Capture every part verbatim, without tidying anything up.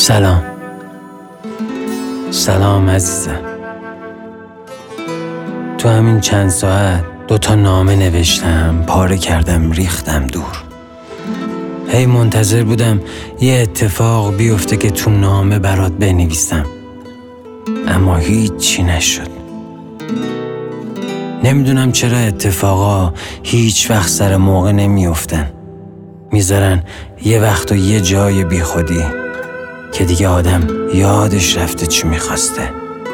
سلام سلام عزیزم. تو همین چند ساعت دوتا نامه نوشتم، پاره کردم، ریختم دور. هی منتظر بودم یه اتفاق بیفته که تو نامه برات بنویسم، اما هیچی نشد. نمیدونم چرا اتفاقا هیچ وقت سر موقع نمیافتن، میذارن یه وقت و یه جای بی خودی که دیگه آدم یادش رفته چی میخواسته.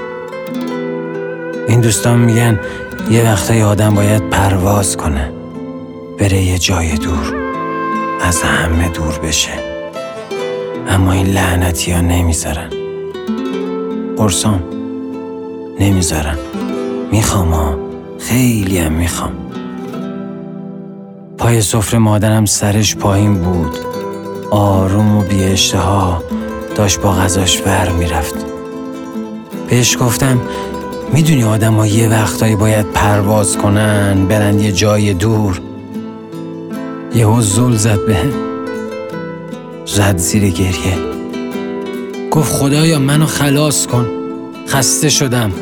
این دوستان میگن یه وقتای آدم باید پرواز کنه، بره یه جای دور، از همه دور بشه، اما این لعنتی ها نمیذارن. قرصام نمیذارن. میخوام ها، خیلی هم میخوام. پای سفره مادرم سرش پایین بود، آروم و بی اشتها داشت با غذاش ور میرفت. بهش گفتم میدونی آدم ها یه وقتایی باید پرواز کنن، برن یه جای دور. یهو زل زد بهم، زد زیر گریه، گفت خدایا منو خلاص کن، خسته شدم.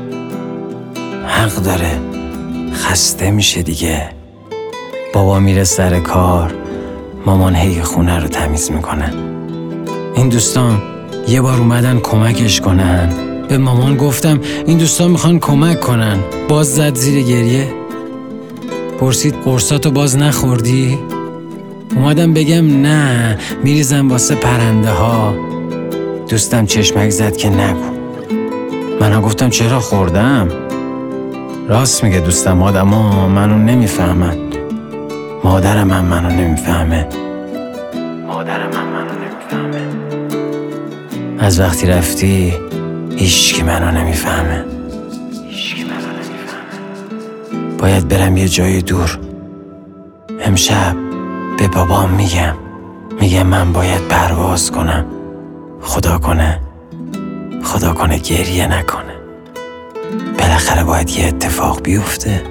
حق داره، خسته میشه دیگه. بابا میره سر کار، مامان هی خونه رو تمیز میکنه. این دوستان یه بار اومدن کمکش کنن، به مامان گفتم این دوستان میخوان کمک کنن، باز زد زیر گریه. پرسید قرصاتو باز نخوردی؟ اومدم بگم نه، میریزم واسه پرنده ها. دوستم چشمک زد که نگو. منم گفتم چرا خوردم؟ راست میگه دوستم، آدم ها منو نمیفهمن. مادرم هم منو نمیفهمه. مادرم هم منو نمیفهمه. از وقتی رفتی هیچکی منو نمیفهمه. هیچکی منو نمیفهمه. باید برم یه جای دور. امشب به بابام میگم میگم من باید پرواز کنم. خدا کنه خدا کنه گریه نکنه. بالاخره باید یه اتفاق بیفته.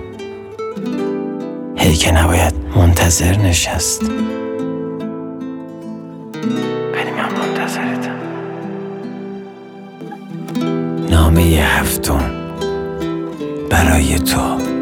هی که نباید منتظر نشست. ولی من منتظرتم. نامه هفتم برای تو.